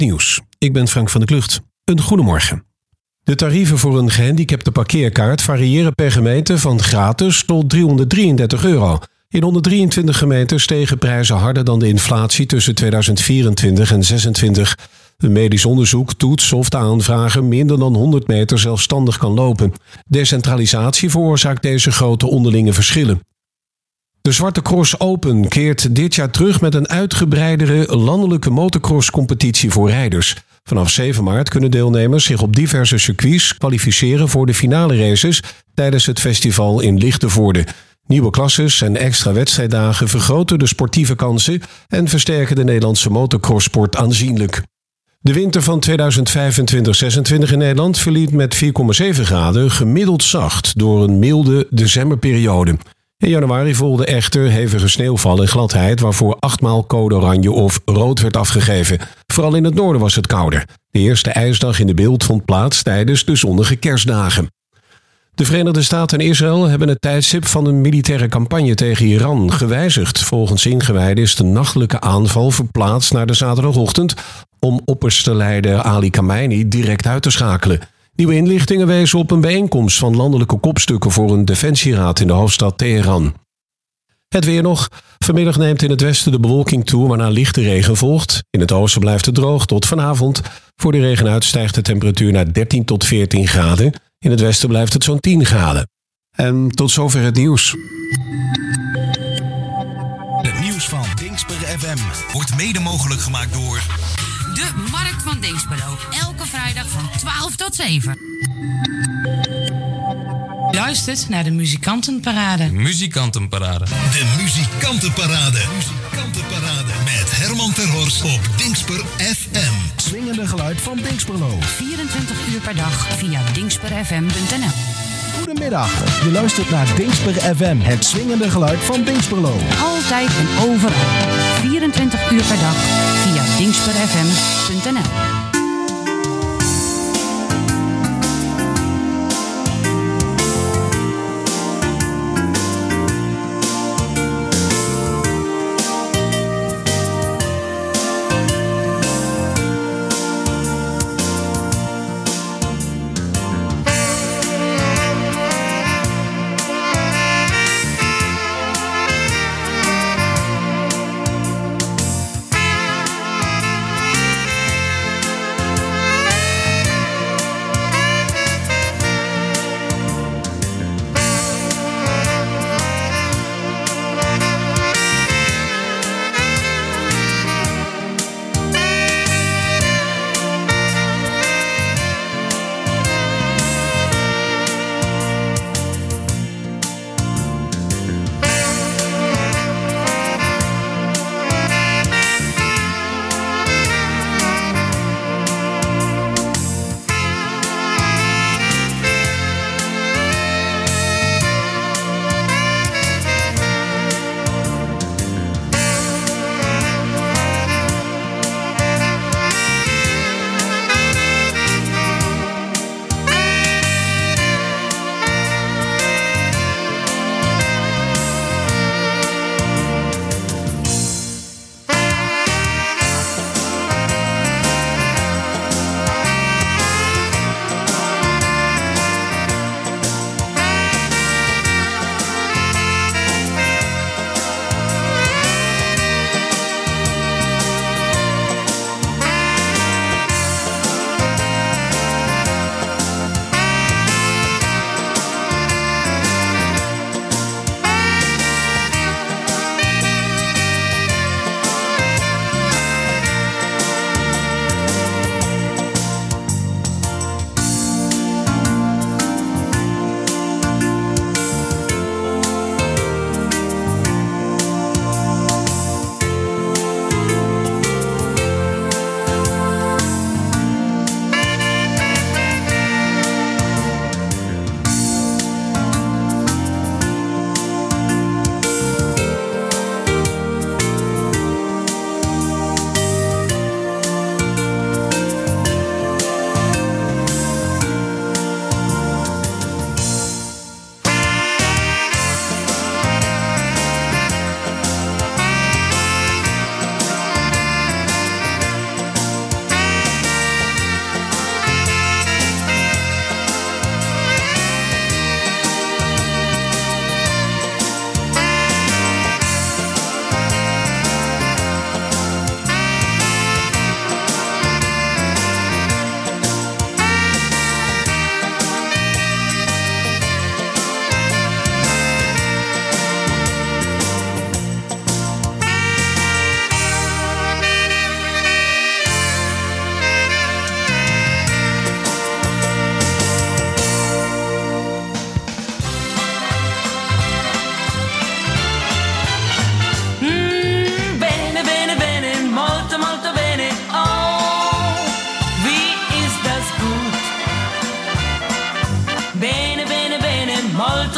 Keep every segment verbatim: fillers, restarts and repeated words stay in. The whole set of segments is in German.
Nieuws. Ik ben Frank van der Klucht. Een goedemorgen. De tarieven voor een gehandicapte parkeerkaart variëren per gemeente van gratis tot driehonderddrieëndertig euro. In honderddrieëntwintig gemeenten stegen prijzen harder dan de inflatie tussen tweeduizend vierentwintig en zesentwintig. Een medisch onderzoek toetst of de aanvrager minder dan honderd meter zelfstandig kan lopen. Decentralisatie veroorzaakt deze grote onderlinge verschillen. De Zwarte Cross Open keert dit jaar terug met een uitgebreidere landelijke motocross-competitie voor rijders. Vanaf zeven maart kunnen deelnemers zich op diverse circuits kwalificeren voor de finale races tijdens het festival in Lichtenvoorde. Nieuwe klasses en extra wedstrijddagen vergroten de sportieve kansen en versterken de Nederlandse motocrosssport aanzienlijk. De winter van tweeduizend vijfentwintig zesentwintig in Nederland verliep met vier komma zeven graden gemiddeld zacht door een milde decemberperiode. In januari volgde echter hevige sneeuwval en gladheid waarvoor achtmaal code oranje of rood werd afgegeven. Vooral in het noorden was het kouder. De eerste ijsdag in de beeld vond plaats tijdens de zonnige kerstdagen. De Verenigde Staten en Israël hebben het tijdstip van een militaire campagne tegen Iran gewijzigd. Volgens ingewijden is de nachtelijke aanval verplaatst naar de zaterdagochtend om opperste leider Ali Khamenei direct uit te schakelen. Nieuwe inlichtingen wezen op een bijeenkomst van landelijke kopstukken voor een defensieraad in de hoofdstad Teheran. Het weer nog. Vanmiddag neemt in het westen de bewolking toe, waarna lichte regen volgt. In het oosten blijft het droog tot vanavond. Voor de regen uit stijgt de temperatuur naar dertien tot veertien graden. In het westen blijft het zo'n tien graden. En tot zover het nieuws. Het nieuws van Dingsper F M wordt mede mogelijk gemaakt door de Markt van Dinxperlo. Elke vrijdag van twaalf tot zeven. Luistert naar de Muzikantenparade. Muzikantenparade. De Muzikantenparade. Muzikantenparade. Met Herman Terhorst op Dingsper F M. Swingende geluid van Dingsperlo. vierentwintig uur per dag via dingsper f m punt n l. Goedemiddag. Je luistert naar Dingsper F M. Het swingende geluid van Dingsperlo. Altijd en overal. vierentwintig uur per dag via dingsper f m punt n l.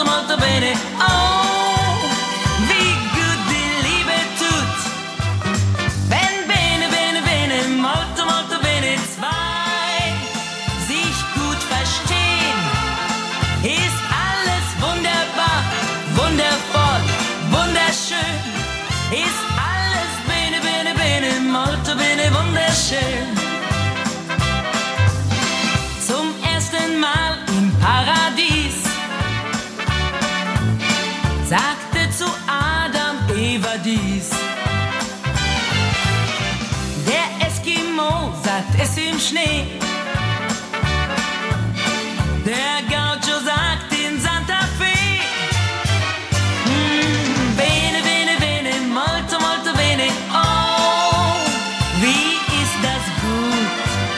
molto molto bene. Oh, wie gut die Liebe tut. Wenn bene, bene, bene, molto molto bene. Zwei sich gut verstehen, ist alles wunderbar, wundervoll, wunderschön. Ist alles bene, bene, bene, molto bene, wunderschön. Zum ersten Mal im Paradies sagte zu Adam Eva dies. Der Eskimo sagt es im Schnee. Der Gaucho sagt in Santa Fe. Mm, bene, bene, bene, molto, molto bene. Oh, wie ist das gut.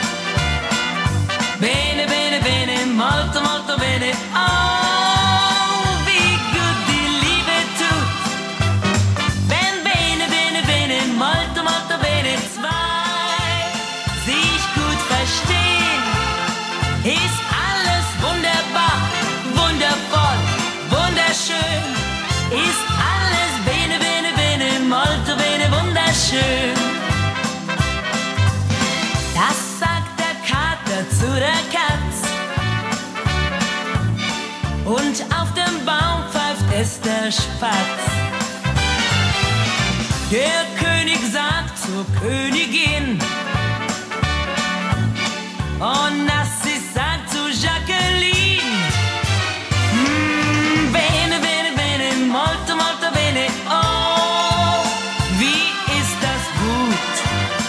Bene, bene, bene, molto, molto bene. Oh, wie gut die Liebe tut. Ben, bene, bene, bene, molto, molto bene. Zwei sich gut verstehen, ist alles wunderbar, wundervoll, wunderschön. Ist alles bene, bene, bene, molto bene, wunderschön. Das sagt der Kater zu der Katz. Und auf dem Baum pfeift es der Spatz. Der König sagt zur Königin. Und Nassi sagt zu Jacqueline. Mm, bene, bene, bene, molto, molto bene. Oh, wie ist das gut.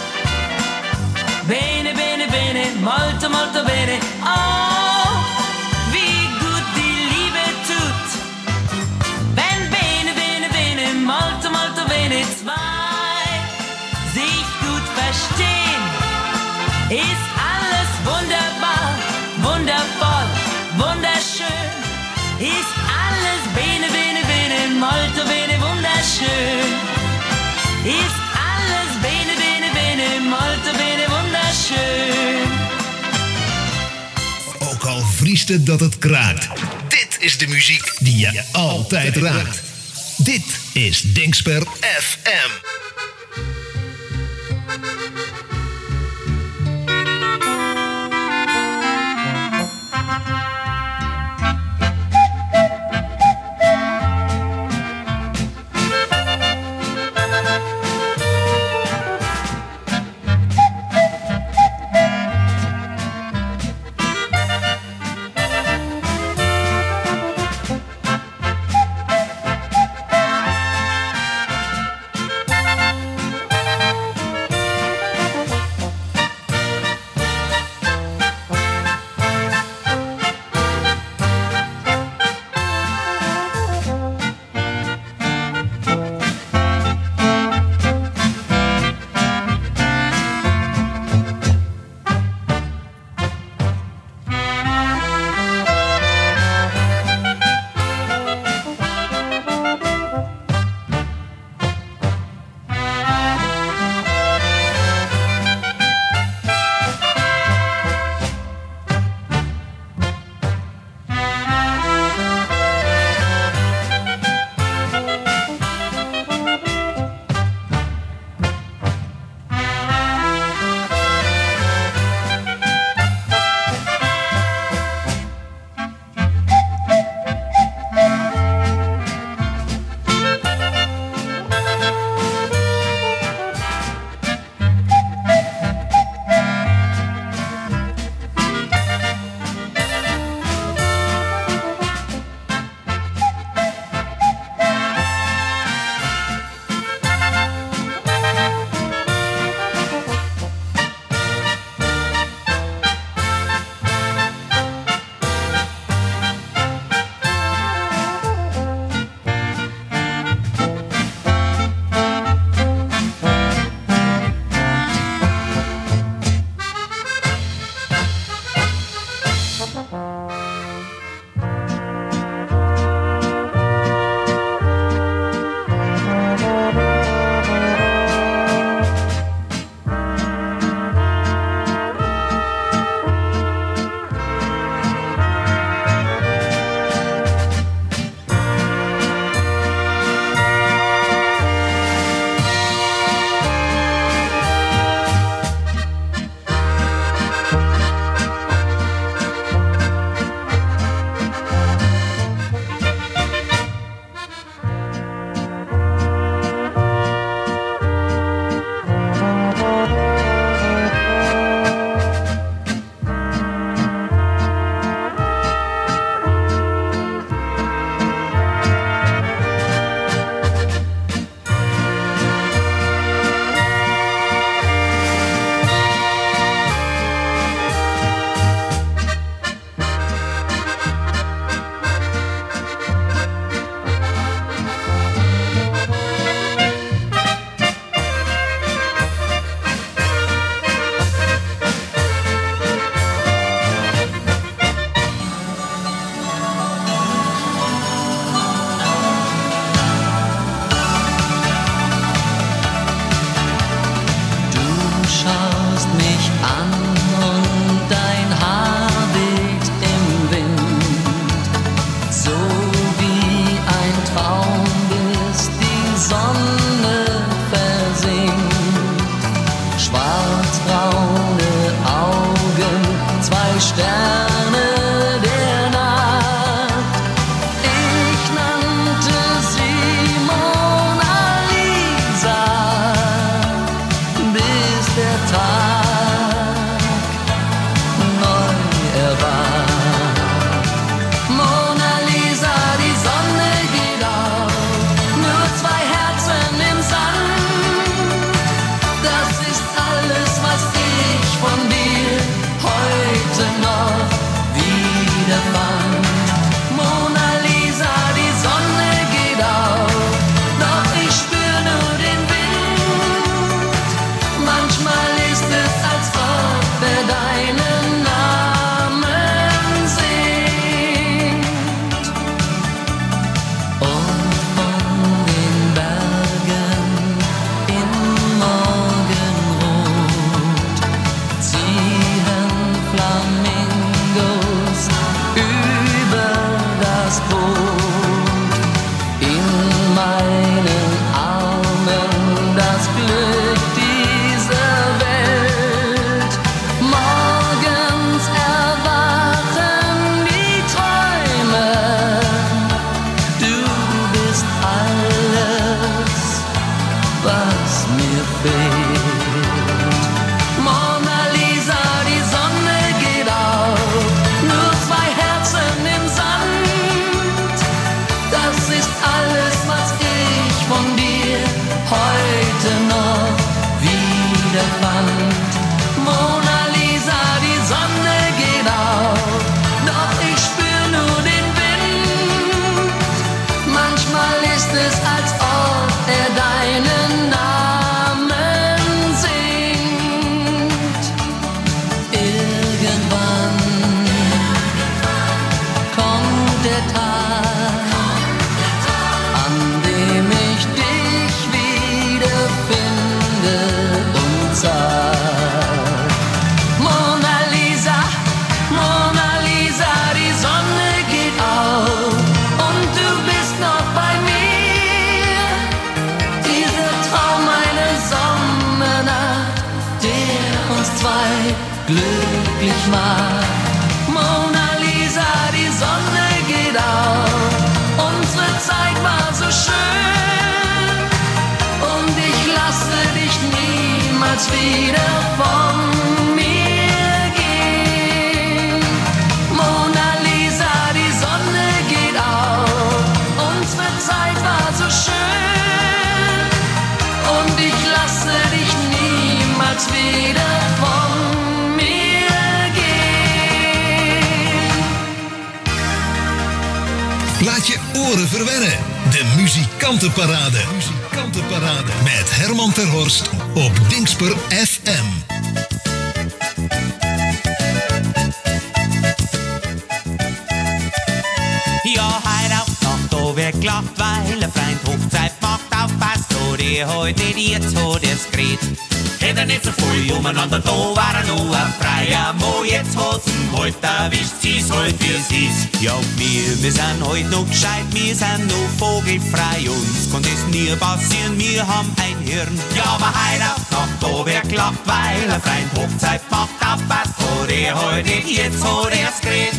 Bene, bene, bene, molto, molto bene. Oh, wie gut die Liebe tut. Ben, bene, bene, bene, molto, molto bene. Zwei sich gut verstehen, ist alles wunderbar, wundervoll, wunderschön. Ist alles bene, bene, bene, molto bene, wunderschön. Ist alles bene, bene, bene, molto bene, wunderschön. Ook al vriest het dat het kraakt. Dit is de muziek die je altijd raakt. Dit is Dingsper F M. glücklich macht. Mona Lisa, die Sonne geht auf, unsere Zeit war so schön und ich lasse dich niemals wieder von mir gehen. Mona Lisa, die Sonne geht auf, unsere Zeit war so schön und ich lasse dich niemals wieder von mir gehen. Laat je oren verwennen. De Muzikantenparade. Muzikantenparade. Met Herman ter Horst op Dingsper F M. Ja, heid auf Nacht, da wird gelacht, weil ein Freund Hochzeit macht. Aufpasst, so die heute nicht jetzt so diskret. Hätte nicht so viel umeinander, da war er noch ein freier Mo. Jetzt hat's ihn heute erwischt, sie's halt wie sie's. Ja, wir, wir sind heute noch gescheit, wir sind noch vogelfrei. Uns kann das nie passieren, wir haben ein Hirn. Ja, aber heid auf Nacht, da wird gelacht, weil ein Freund Hochzeit macht. Aufpasst, so die heute nicht jetzt so diskret.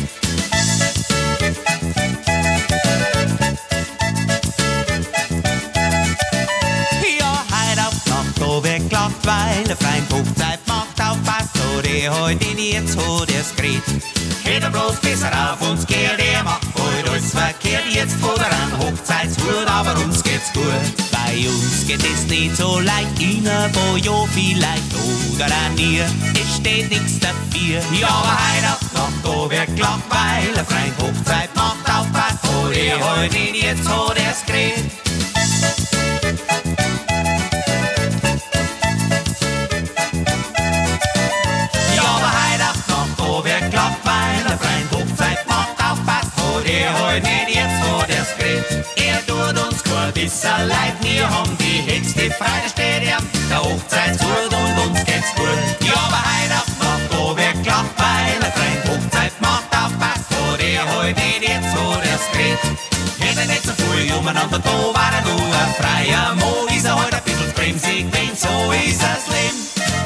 Da wird gelacht, weil ein Freund Hochzeit macht. Aufpasst, so die heute nicht so diskret. Hätte bloß besser auf uns geht, der macht heute alles verkehrt. Jetzt hat er einen Hochzeitshut, aber uns geht's gut. Bei uns geht es nicht so leicht, in ein paar Jahren vielleicht oder auch nie. Es steht nichts dafür. Ja, aber heute auf Nacht, da wird gelacht, weil ein Freund Hochzeit macht. Aufpasst, so die heute nicht so diskret. Heute nicht jetzt so diskret. Er tut uns kein bisschen leid. Wir haben die höchste Freude, steht ihm der Hochzeitshut und uns geht's gut. Ja, aber heute auf Nacht, da wird gelacht, weil ein Freund Hochzeit macht. Aufpasst, so der heute nicht jetzt so diskret. Hätte nicht so viel umeinander, da war er nur ein freier Mo. Ist er heute ein bisschen bremsig, wenn so ist das Leben.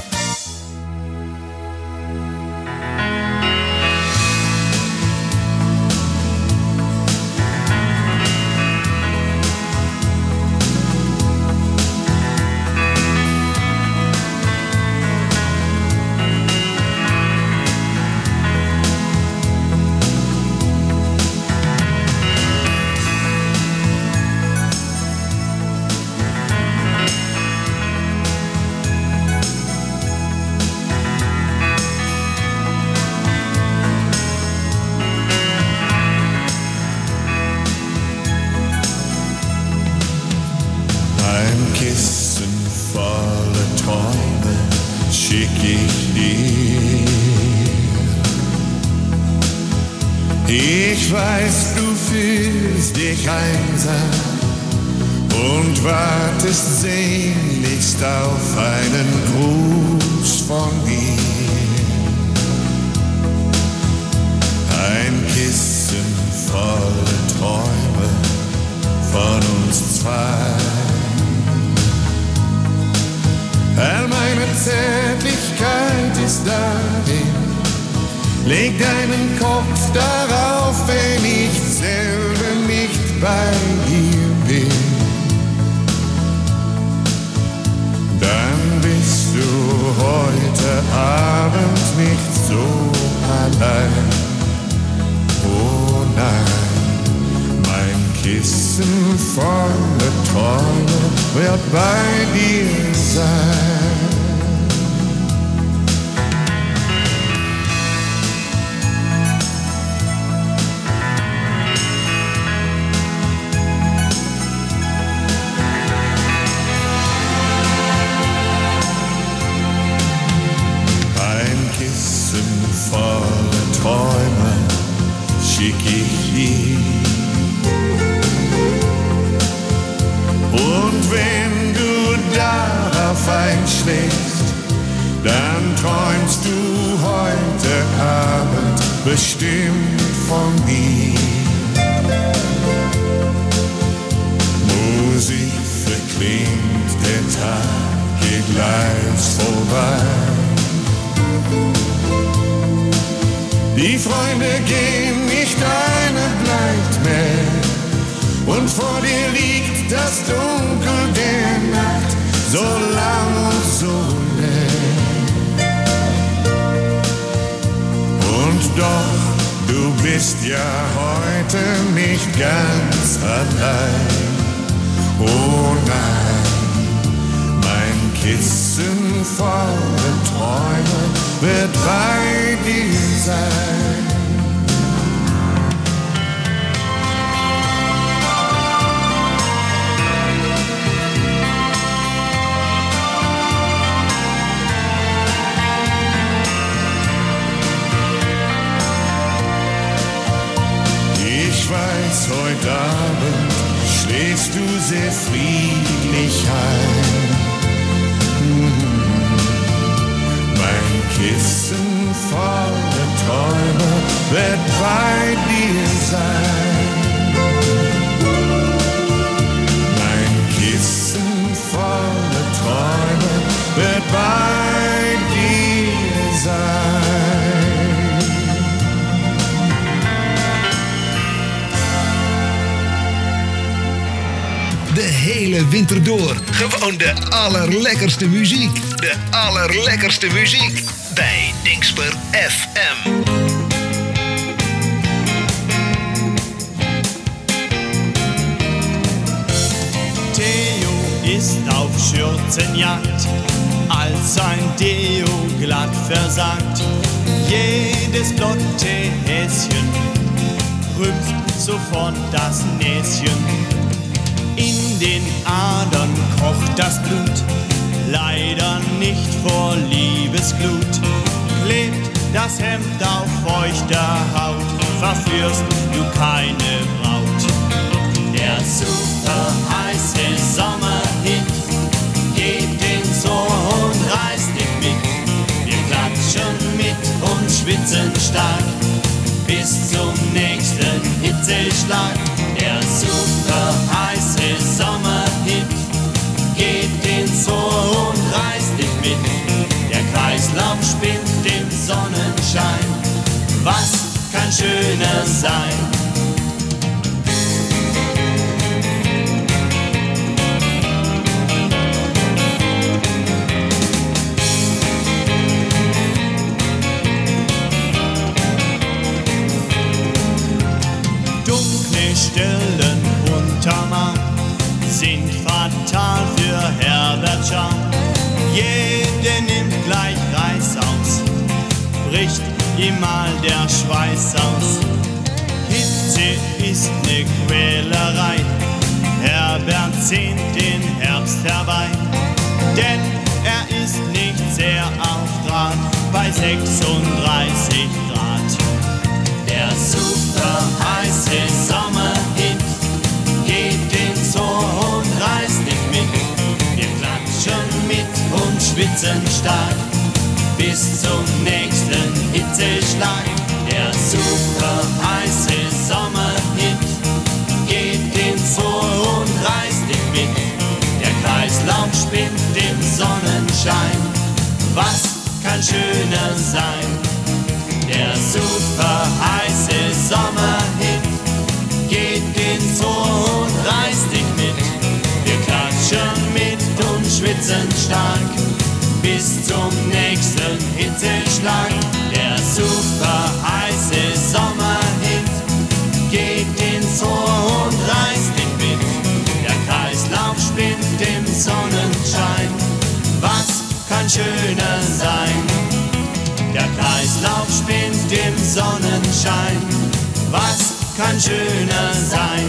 Ich weiß, du fühlst dich einsam und wartest sehnlichst auf einen Gruß von mir. Ein Kissen voller Träume von uns zwei. All meine Zärtlichkeit ist darin. Leg deinen Kopf darauf, wenn ich selber nicht bei dir bin. Dann bist du heute Abend nicht so allein. Oh nein, mein Kissen voller Träume wird bei dir sein. Volle Träume schick ich dir. Und wenn du darauf einschläfst, dann träumst du heute Abend bestimmt von mir. Musik verklingt, der Tag geht leise vorbei. Die Freunde gehen, nicht eine bleibt mehr. Und vor dir liegt das Dunkel der Nacht, so lang und so leer. Und doch, du bist ja heute nicht ganz allein. Oh nein, mein Kissen voller Träume wird bei dir sein. Ich weiß, heute Abend schläfst du sehr friedlich ein. Mein Kissen voller Träume wird bei dir sein. Mein Kissen voller Träume wird bei dir sein. De hele winter door. Gewoon de allerlekkerste muziek. De allerlekkerste muziek. Bij Dingsper F M. Theo ist auf Schürzenjagd, als sein Deo glatt versagt. Jedes blotte Häschen rümpft sofort das Näschen. In den Adern kocht das Blut, leider nicht vor Liebesglut. Klebt das Hemd auf feuchter Haut, verführst du keine Braut. Der super heiße Sommerhit geht den so und reißt dich mit. Wir klatschen mit und schwitzen stark bis zum nächsten Hitzeschlag. Der super heiße Sommerhit geht den so und reißt dich mit. Der Kreislauf spinnt im Sonnenschein. Was kann schöner sein? Stellen unterm Arm sind fatal für Herbert Schaum. Jede nimmt gleich Reis aus, bricht ihm mal der Schweiß aus. Hitze ist ne Quälerei, Herbert sehnt den Herbst herbei. Denn er ist nicht sehr auf Draht bei sechsunddreißig Grad. Der super heiße Sommerhit geht den so und reißt dich mit. Wir klatschen mit und schwitzen stark bis zum nächsten Hitzeschlag. Der super heiße Sommerhit geht den so und reißt dich mit. Der Kreislauf spinnt im Sonnenschein. Was kann schöner sein? Der super heiße Sommerhit geht den so und reißt dich mit. Wir klatschen mit und schwitzen stark bis zum nächsten Hitzeschlag. Der super heiße Sommerhit geht den so und reißt dich mit. Der Kreislauf spinnt im Sonnenschein. Was kann schöner sein? Der Kreislauf spinnt im Sonnenschein. Was kann schöner sein?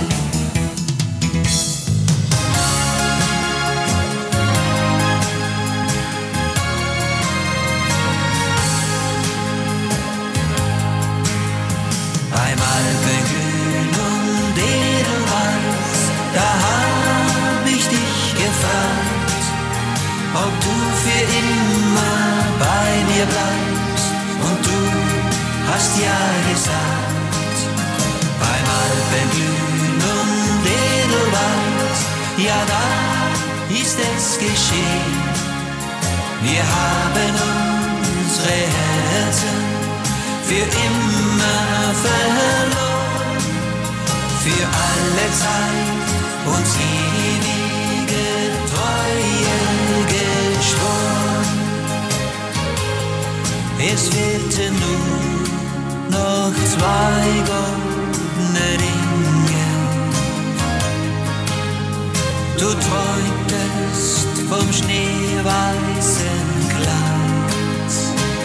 Beim Alpenglühen und Edelweiß, da hab ich dich gefragt, ob du für immer bei mir bleibst. Und du hast ja gesagt. Beim Alpenglühen und Edelweiß, ja da ist es geschehen. Wir haben unsere Herzen für immer verloren, für alle Zeit uns ewige Treue geschworen. Es fehlten nur noch zwei goldene Ringe. Du träumtest vom schneeweißen Glanz.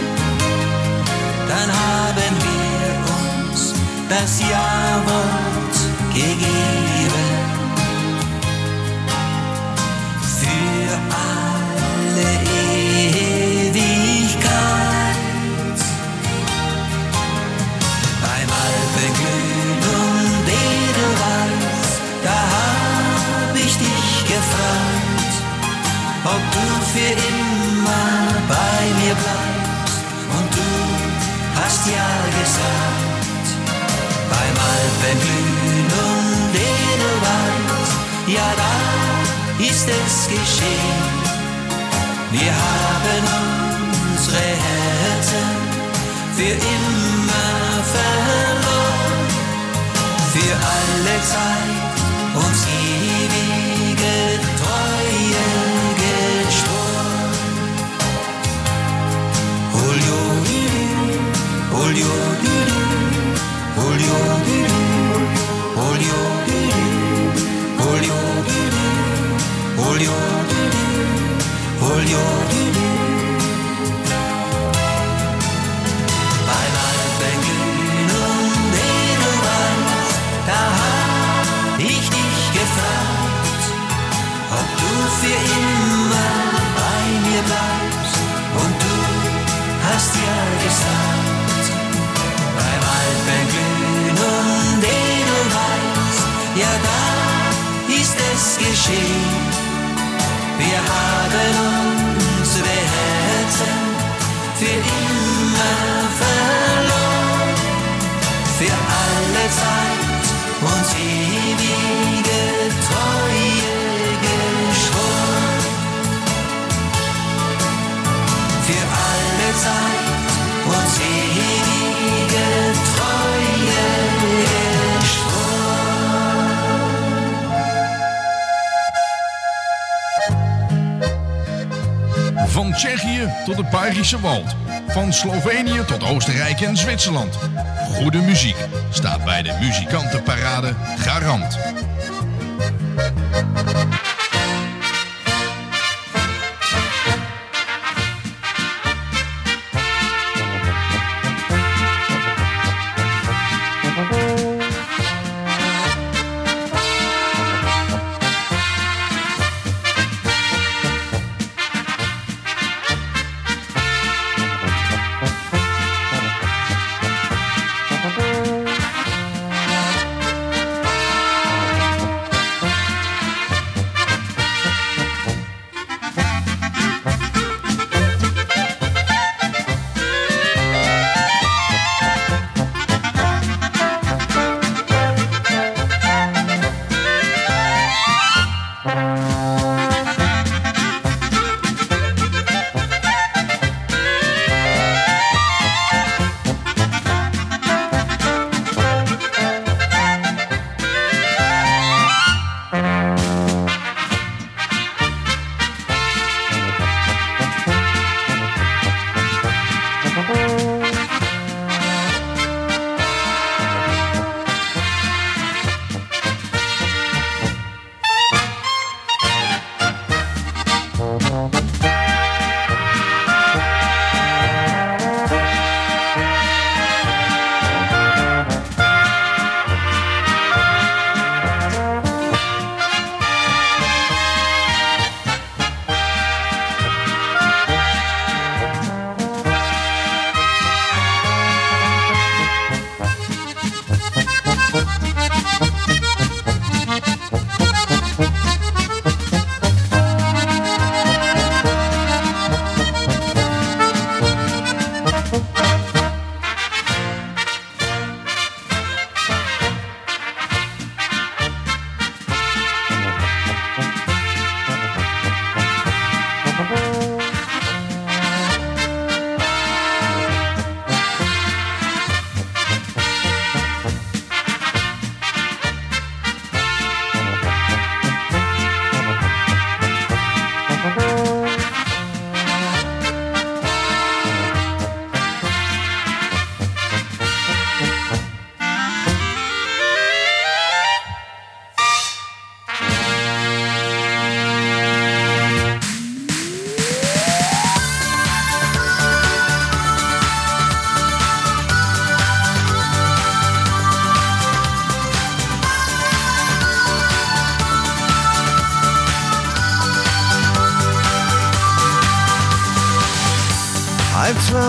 Dann haben wir uns das Ja-Wort gegeben. Für alle Ewigkeit. Beim Alpenglühen und Edelweiß, da hab ich dich gefragt, ob du für immer bei mir bleibst, und du hast ja gesagt. Beim Alpenglühen und Edelweiß, ja, da ist es geschehen. Wir haben unsere Herzen für immer verloren, für alle Zeit uns ewige Treue geschworen. Julio, Julio, Julio, Julio, Julio, Julio, Julio. Beim Alpenglühen und Edelweiß, da hab ich dich gefragt, ob du für immer bei mir bleibst, und du hast ja gesagt. Beim Alpenglühen und Edelweiß, ja, da ist es geschehen. Wir haben unsere Herzen für immer verloren, für alle Zeit uns ewige Treue geschworen. Für alle Zeit uns ewige Treue geschworen. Van Tsjechië tot het Bayerische Wald. Van Slovenië tot Oostenrijk en Zwitserland. Goede muziek staat bij de muzikantenparade garant.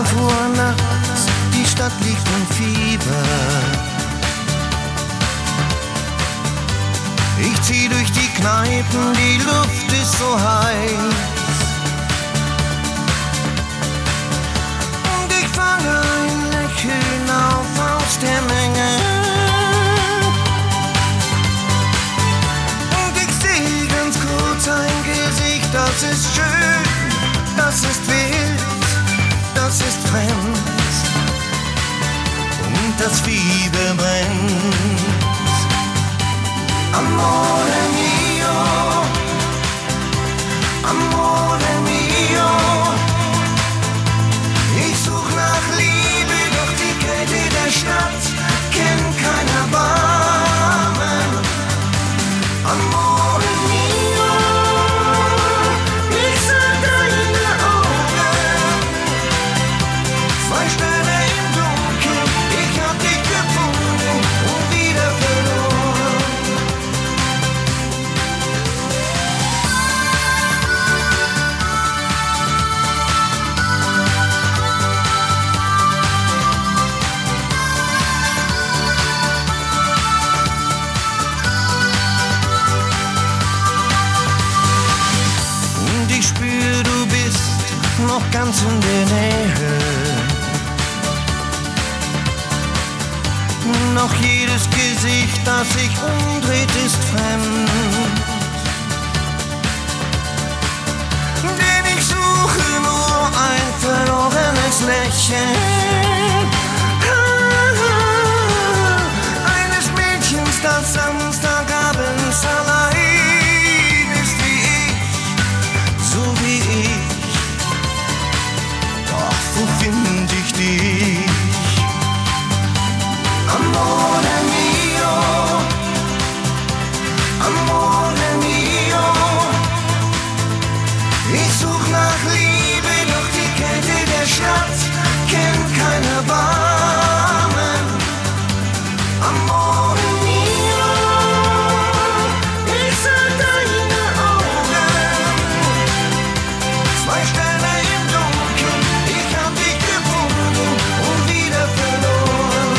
zwölf Uhr nachts, die Stadt liegt im Fieber. Ich zieh durch die Kneipen, die Luft ist so heiß. Und ich fange ein Lächeln auf aus der Menge. Und ich seh ganz kurz ein Gesicht, das ist schön, das ist wild, das ist fremd. Und das Fieber brennt. Amore mio, amore mio. Ich such nach Liebe, doch die Kälte der Stadt kennt kein Erbarmen. Amore mio, ich sah deine Augen, zwei Sterne im Dunkeln, ich hab dich gefunden und wieder verloren. Ich spür, du bist noch ganz in der Nähe. Noch jedes Gesicht, das sich umdreht, ist fremd. Denn ich suche nur ein verlorenes Lächeln eines Mädchens, das Samstagabends allein ist wie ich. So wie ich, doch wo find ich dich? Amore mio, amore mio. Ich such nach Liebe, doch die Kälte der Stadt kennt kein Erbarmen. Amore mio, ich sah deine Augen, zwei Sterne im Dunkeln, ich hab dich gefunden und wieder verloren.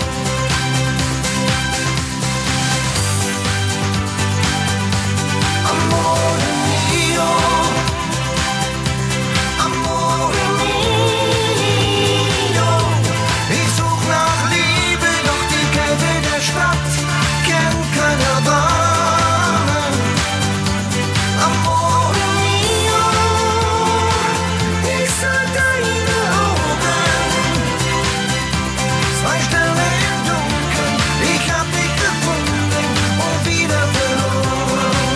Amore mio, amore mio. Ich such nach Liebe, doch die Kälte der Stadt kennt kein Erbarmen. Amore mio, ich sah deine Augen, zwei Sterne im Dunkeln, ich hab dich gefunden und wieder verloren.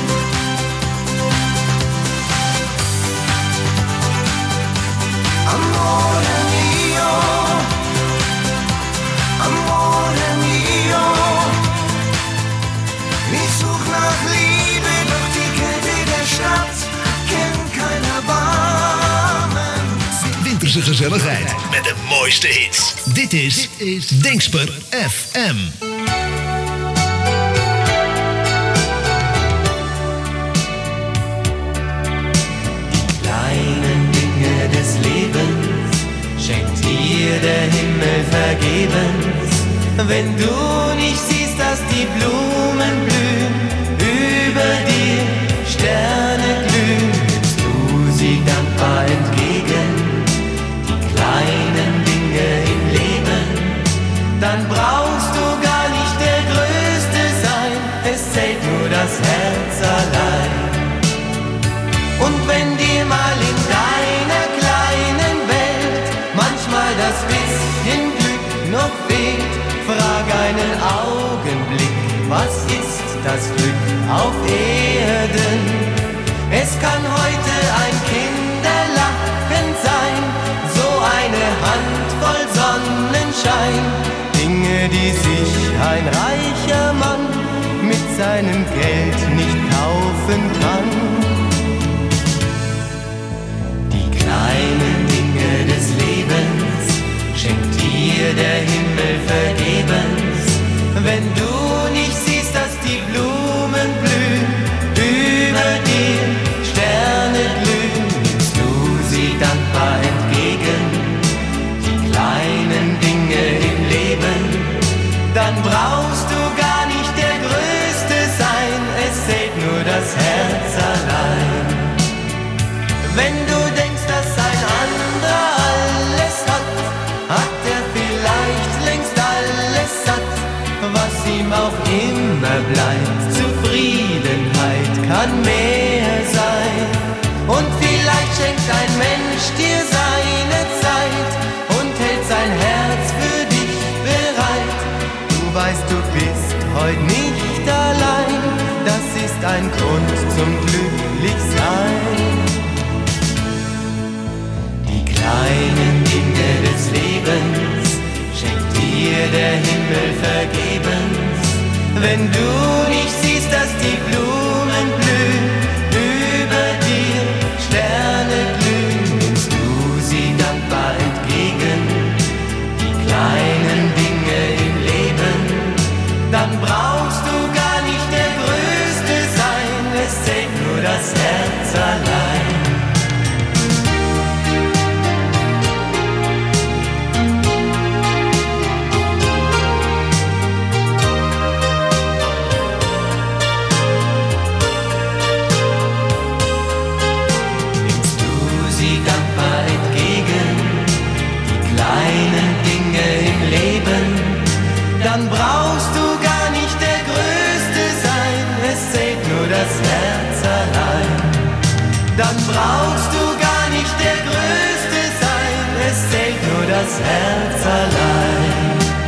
Amore mio, amore mio. Ich such nach Liebe, doch die Kälte der Stadt kennt kein Erbarmen. Winterse gezelligheid met de mooiste hits. Dit is, Dingsper F M. Kleinen Dinge des Lebens schenkt dir der Himmel vergebens. Wenn du nicht siehst, dass die Blumen blühen, über dir Sterne glühen, nimmst du sie dankbar entgegen. Die kleinen Dinge im Leben, dann brauchst du gar nicht der Größte sein, es zählt nur das Herz allein. Und wenn dir mal in deiner kleinen Welt manchmal das bisschen Glück noch fehlt, frag einen Augenblick, was ist das Glück auf Erden? Es kann heute ein Kinderlachen sein, so eine Handvoll Sonnenschein, Dinge, die sich ein reicher Mann mit seinem Geld nicht kaufen kann. Die kleinen Dinge des Lebens schenkt dir der Himmel vergebens. Wenn du nicht siehst, dass die Blumen blühen, über dir Sterne glühen, nimmst du sie dankbar entgegen. ihm auch immer bleibt. Zufriedenheit kann mehr sein. Und vielleicht schenkt ein Mensch dir seine Zeit und hält sein Herz für dich bereit. Du weißt, du bist heute nicht allein, das ist ein Grund zum Glücklichsein. Die kleinen Dinge des Lebens schenkt dir der Himmel vergebens. Wenn du nicht siehst, dass die Blumen blühen, über dir Sterne glühen, nimmst du sie dankbar entgegen, die kleinen Dinge im Leben, dann brauchst du gar nicht der Größte sein, es zählt nur das Herz allein. Dann brauchst du gar nicht der Größte sein, es zählt nur das Herz allein. Dann brauchst du gar nicht der Größte sein, es zählt nur das Herz allein.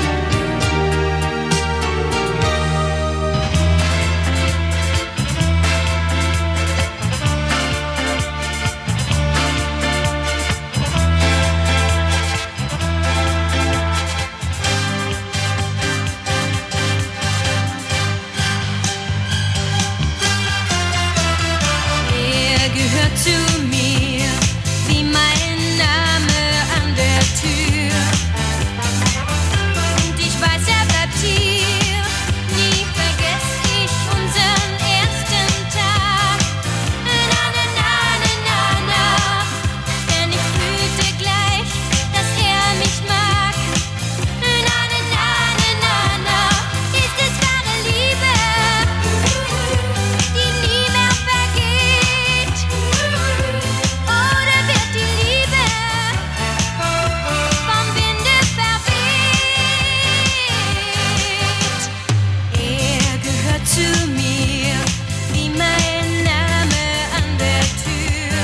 To mir, wie mein Name an der Tür. Und ich weiß, er bleibt hier. Nie vergess ich unseren ersten Tag. Na, na, na, na, na, na. Denn ich fühlte gleich, dass er mich mag. Na, na, na, na, na, na. Ist es wahre Liebe, die nie mehr vergeht? Oder wird die Liebe vom Winde verweht? Er gehört zu mir, wie mein Name an der Tür.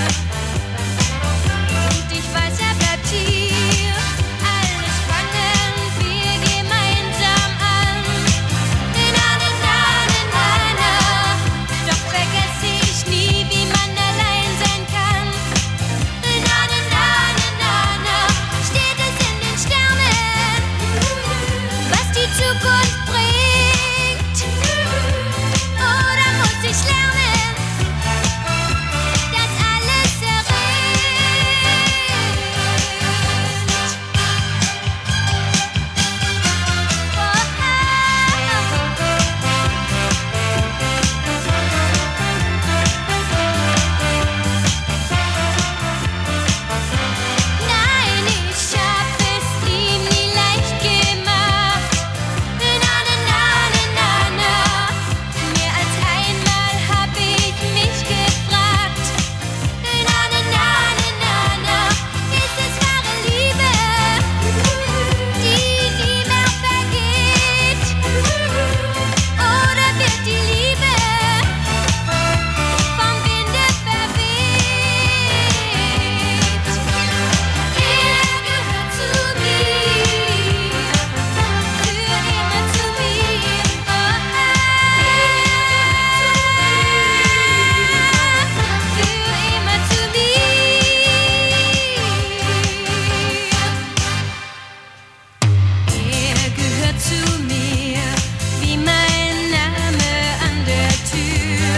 Und ich weiß, er bleibt hier. Alles fangen wir gemeinsam an. Na, na, na, na, na, na. Doch vergesse ich nie, wie man allein sein kann. Na, na, na, na, na, na. Steht es in den Sternen, was die Zukunft bringt? Oder muss ich lernen, dass alles Nein, ich hab es ihm nie leicht gemacht. Na, na, na, na, na, na. Mehr als einmal hab ich mich gefragt. Na, na, na, na, na, na. Ist es wahre Liebe, die nie mehr vergeht? Oder wird die Liebe vom Winde verweht? Er gehört zu mir, für immer zu mir. Oh, für immer zu mir. Er gehört zu mir, wie mein Name an der Tür.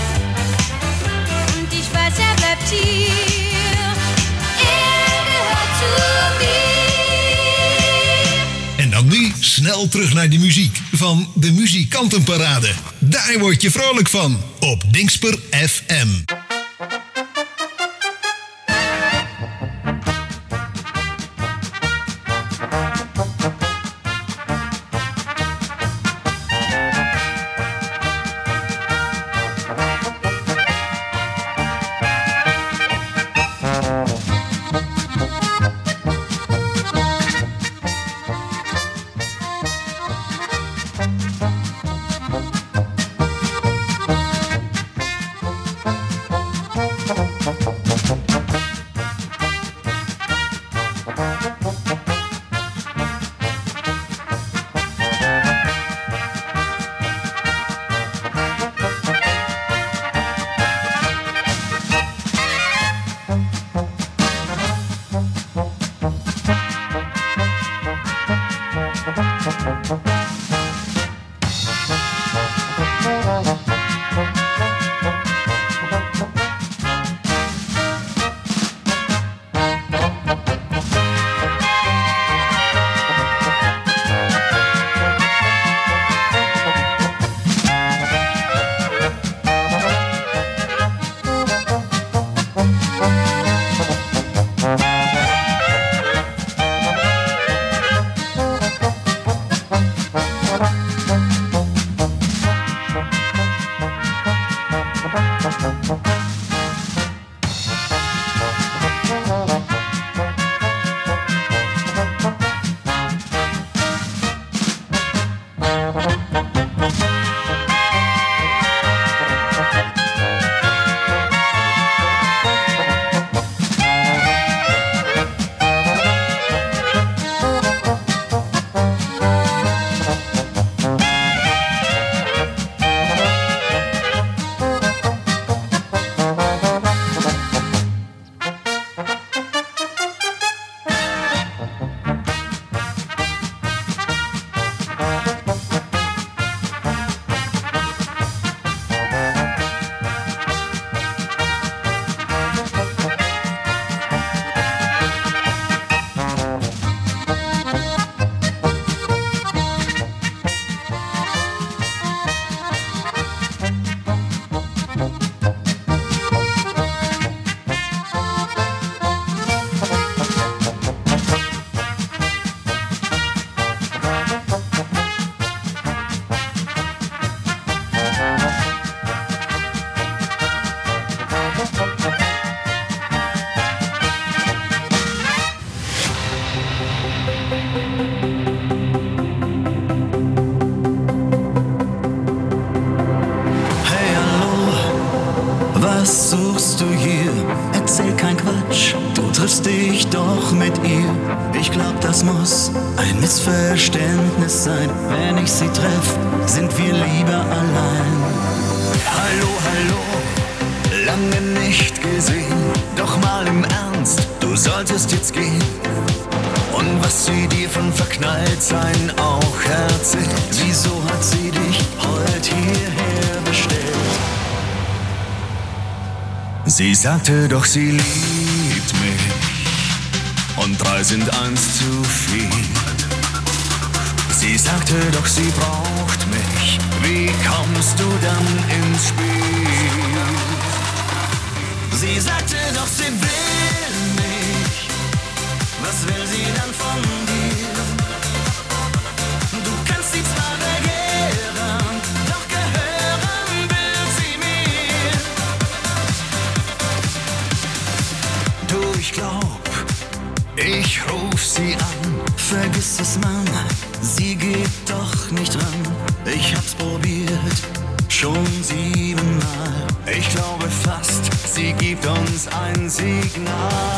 Und ich weiß, er bleibt hier. Er gehört zu mir. En dan nu snel terug naar de muziek van de Muzikantenparade. Daar word je vrolijk van op Dingsper F M. Was suchst du hier? Erzähl kein Quatsch, du triffst dich doch mit ihr. Ich glaub, das muss ein Missverständnis sein. Wenn ich sie treff, sind wir lieber allein. Hallo, hallo, lange nicht gesehen. Doch mal im Ernst, du solltest jetzt gehen. Und was sie dir von Verknalltsein auch erzählt. Wieso hat sie dich heute hierher bestellt? Sie sagte doch, sie liebt mich und drei sind eins zu viel. Sie sagte doch, sie braucht mich. Wie kommst du dann ins Spiel? Sie sagte doch, sie will mich. Was will sie dann von dir? Du kannst sie zwar begehren, doch gehören will sie mir. Du, ich glaub, ich ruf sie an. Vergiss es, Mann, sie geht doch nicht ran. Ich hab's probiert, schon siebenmal. Ich glaube fast, sie gibt uns ein Signal.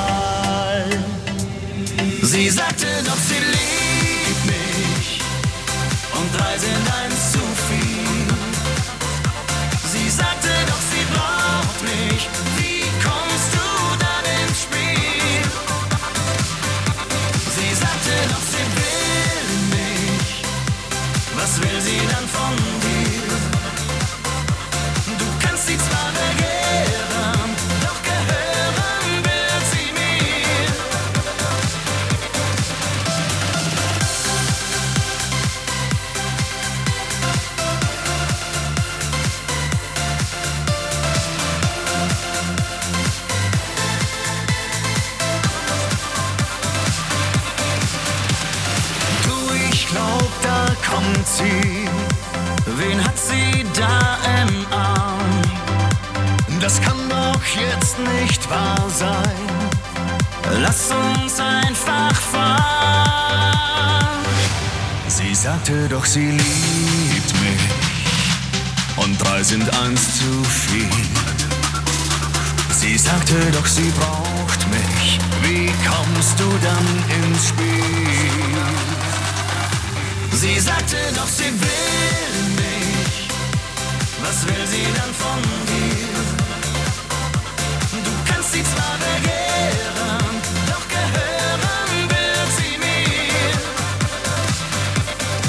Sie sagte doch, sie liebt mich und drei sind eins zu viel. Sie sagte doch, sie braucht mich. Wie kommst du dann ins Spiel? Sie sagte doch, sie will mich. Was will sie dann von dir? Du kannst sie zwar begehren, doch gehören will sie mir. Du, ich glaub, da kommt sie. Wen hat sie da im Arm? Das kann doch jetzt nicht wahr sein. Lass uns einfach fahren. Sie sagte doch, sie liebt mich und drei sind eins zu viel. Sie sagte doch, sie braucht mich. Wie kommst du dann ins Spiel? Sie sagte doch, sie will mich. Was will sie dann von dir? Du kannst sie zwar begehren, doch gehören will sie mir.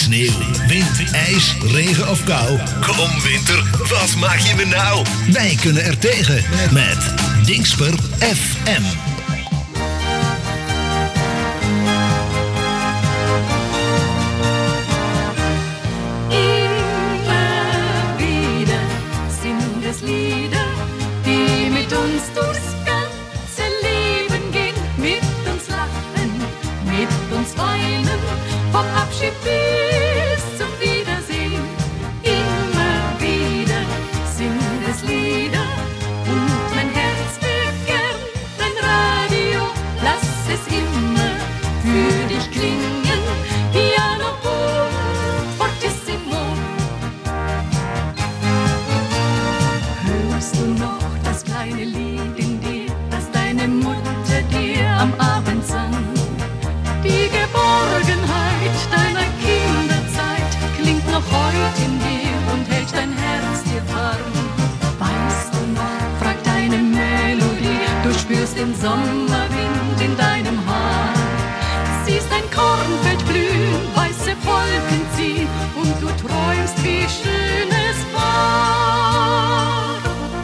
Sneeuw, wind, ijs, regen of kou. Kom winter, wat maak je me nou? Wij kunnen er tegen met Dingsper F M. Immer wieder sind es Lieder, die mit uns durchs ganze Leben gehen, mit uns lachen, mit uns weinen, vom Abschied bis zum Wiedersehen. Immer wieder sind es Lieder und mein Herz will gern dein Radio, lass es immer für dich klingen, Piano und Fortissimo. Hörst du noch das kleine Lied in dir, das deine Mutter dir am Abend sang? Die Geborgenheit deiner Kinderzeit klingt noch heut in dir und hält dein Herz dir warm. Weißt du noch, fragt deine Melodie, du spürst den Sommerwind in deinem Haar. Siehst ein Kornfeld blühen, weiße Wolken ziehen und du träumst, wie schön es war.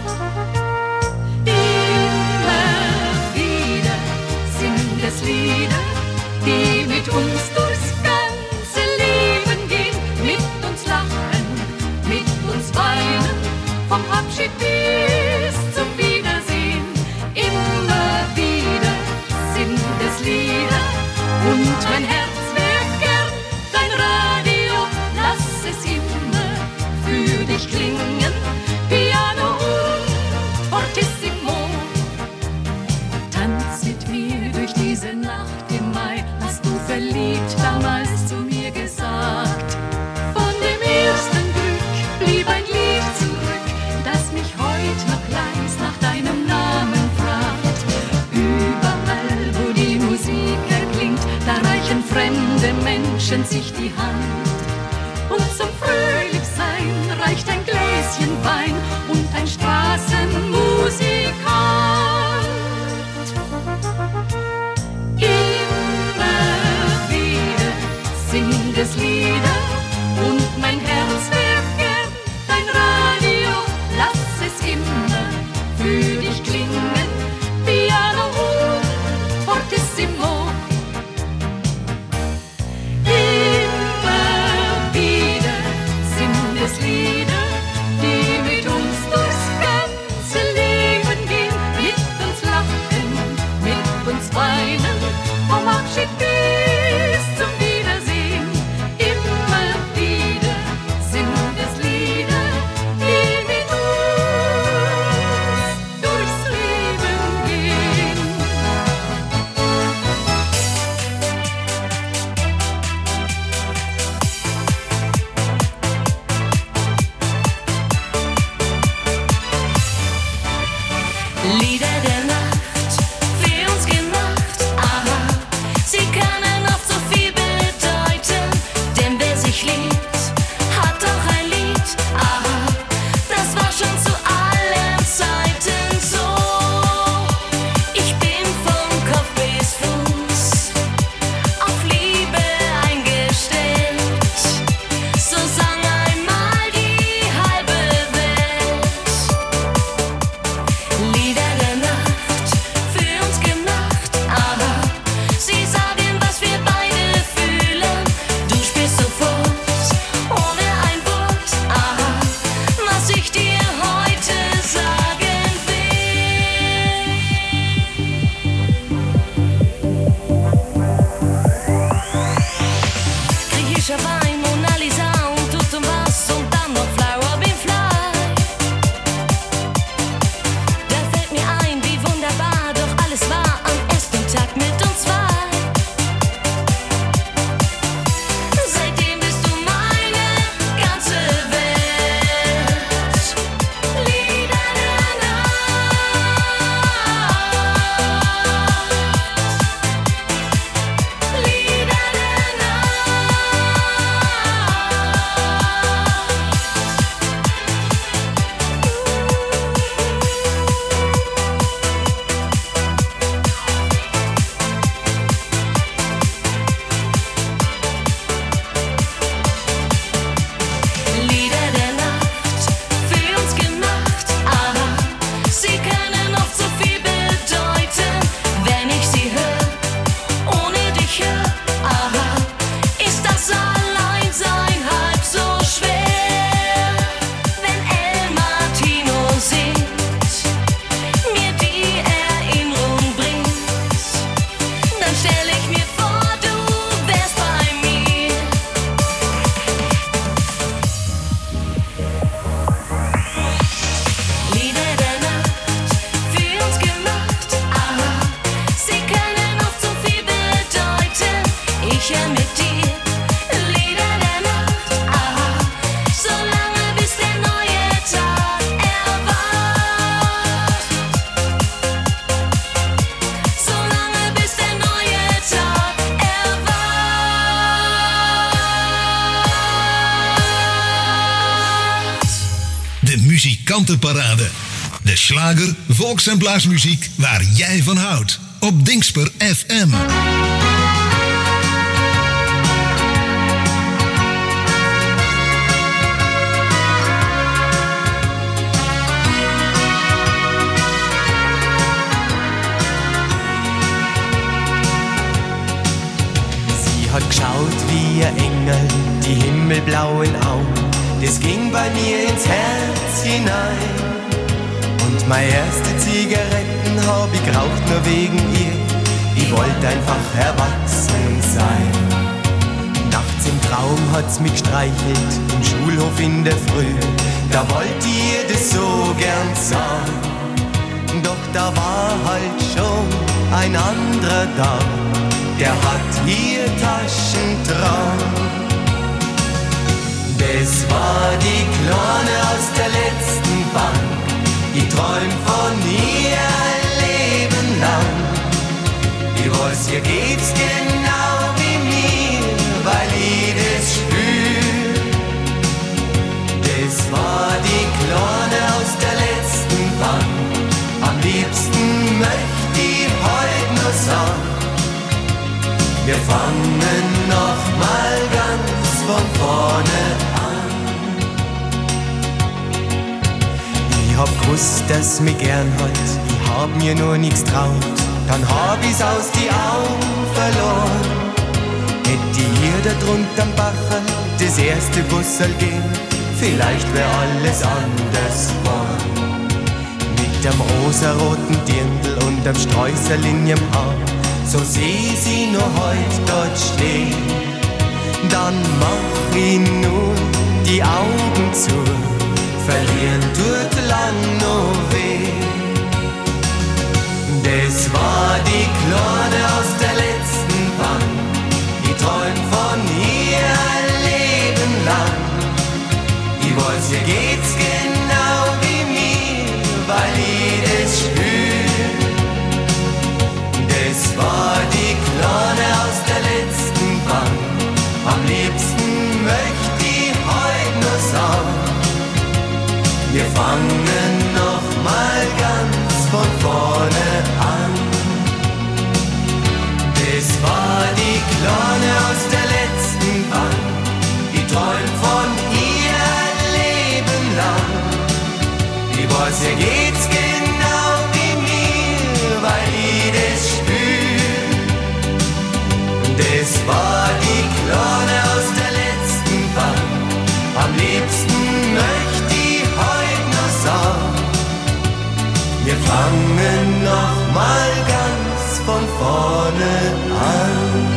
Immer wieder sind es Lieder, die mit uns durchs ganze Leben gehen, mit uns lachen, mit uns weinen, vom Abschied bis zum Wiedersehen. Immer wieder sind es Lieder und mein Herz wär gern dein Radio, lass es immer für dich klingen, Piano und Fortissimo. Tanz mit mir durch diese Nacht im Mai, hast du verliebt damals zu mir gesagt. Von dem ersten Glück blieb ein Lied zurück, das mich heut noch leis nach deinem Namen fragt. Überall, wo die Musik erklingt, da reichen fremde Menschen sich die Hand. Und zum Fröhlichsein reicht ein Gläschen Wein und ein Straßenmusikant. Immer wieder sind es Lieder und mein Herz wär gern dein Radio, lass es immer für dich klingen, Piano und Fortissimo. Immer wieder sind es Lieder, die mit uns durchs ganze Leben gehen, mit uns lachen, mit uns weinen, vom Abschied bis zum Wiedersehen. Immer wieder sind es Lieder, die mit uns durchs Leben gehen. Lieder der Nacht, für uns gemacht, aha. Sie können oft so viel bedeuten, denn wer sich liebt, hat auch ein Lied, aha. Das war schon zu allen Zeiten so. Ich bin vom Kopf bis Fuß auf Liebe eingestellt. So sang einmal die halbe Welt. Lieder der Nacht, für uns gemacht, aha. Sie sagen, was wir beide fühlen. Du spürst sofort, ohne ein Wort, aha, was ich dir heute sagen will. Griechischer Wein, Mona Lisa und tut und was und dann noch Fly Robin Fly. Da fällt mir ein, wie wunderbar doch alles war am ersten Tag mit uns zwei. Seitdem bist du meine ganze Welt. Lieder der Nacht, Lieder der Nacht. muzikantenparade. De slager, volks- en blaasmuziek waar jij van houdt. Op Dingsper F M. Hat geschaut wie ein Engel, die himmelblauen Augen, das ging bei mir ins Herz hinein. Und meine erste Zigaretten hab ich geraucht nur wegen ihr, ich wollte einfach erwachsen sein. Nachts im Traum hat's mich gestreichelt, im Schulhof in der Früh, da wollt ihr das so gern sagen. Doch da war halt schon ein anderer da, der hat hier Taschentraum. Das war die Kleine aus der letzten Bank, ich träum von ihr ein Leben lang. Ich weiß, ihr geht's genau wie mir, weil ich das spür. Das war die Kleine aus der letzten Bank, am liebsten möchte ich heute nur sagen, wir fangen noch mal ganz von vorne an. Ich hab gewusst, dass mich gern hat, ich hab mir nur nichts traut, dann hab ich's aus die Augen verloren. Hätte hier da drunter'm Bacherl das erste Bussel gehen, vielleicht wär alles anders geworden. Mit dem rosaroten Dirndl und dem Sträußerl in ihrem Haar, so seh sie nur heut dort stehen, dann mach ich nur die Augen zu, verlieren tut lang noch weh. Das war die Kleine aus der letzten Bank, ich träum von ihr ein Leben lang. Ich weiß, ihr geht's genau wie mir, weil ich das spür. Das war die Kleine aus der letzten Bank, am liebsten möchte ich heut nur sagen, wir fangen noch mal ganz von vorne an. Das war die Kleine aus der letzten Bank, ich träum von ihr ein Leben lang. Ich weiß, ihr geht's genau wie mir, weil ich das spür. Das war die Kleine aus der letzten Bank, am liebsten möchte ich heut noch sagen, wir fangen noch mal ganz von vorne an.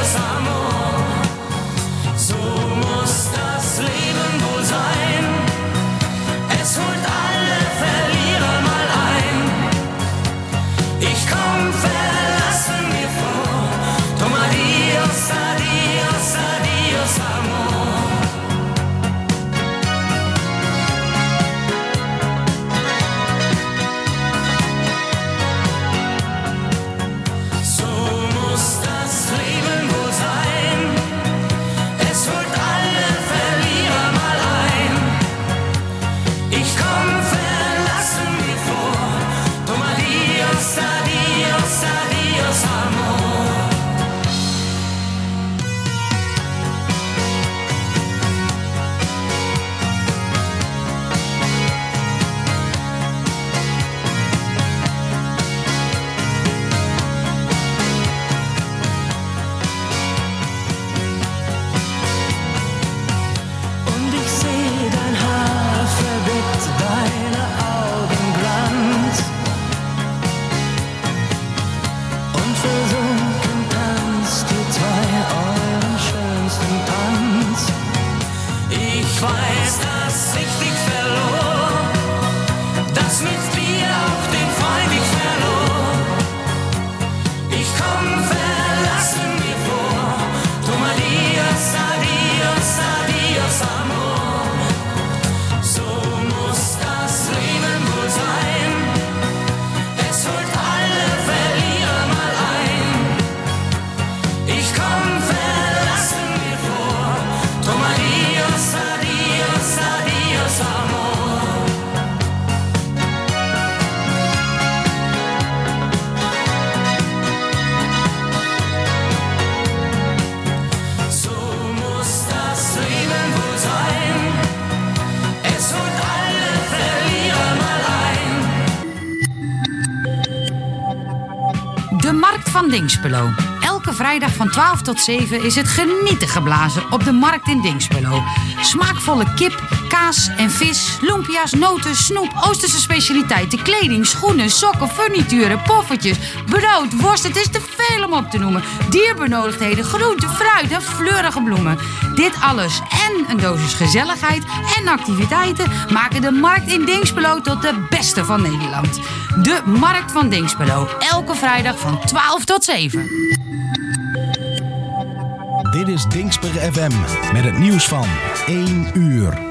So muss das Leben wohl sein. deine Augenglanz. Und versunken tanzt ihr zwei euren schönsten Tanz. Ich weiß, dass ich dich verlor, dass mit dir auch den Freund ich verlor. Ich komm verlassen mir vor, tu adios, adios, adios, amor. So muss das Leben wohl sein, es holt alle Verlierer mal ein. Ich komm verlassen mir vor, tu adios, adios, adios, amor. So muss das Leben wohl sein, es holt alle Verlierer mal ein. De Markt van Dinxperlo. Elke vrijdag van twaalf tot zeven is het genieten geblazen op de markt in Dinxperlo. Smaakvolle kip, kaas en vis, lumpia's, noten, snoep, Oosterse specialiteiten, kleding, schoenen, sokken, furnituren, poffertjes, brood, worst. Het is te veel om op te noemen. Dierbenodigdheden, groenten, fruit en fleurige bloemen. Dit alles en een dosis gezelligheid en activiteiten maken de markt in Dinxperlo tot de beste van Nederland. De Markt van Dinxperlo. Elke vrijdag van twaalf tot zeven. Dit is Dinxper F M met het nieuws van één uur.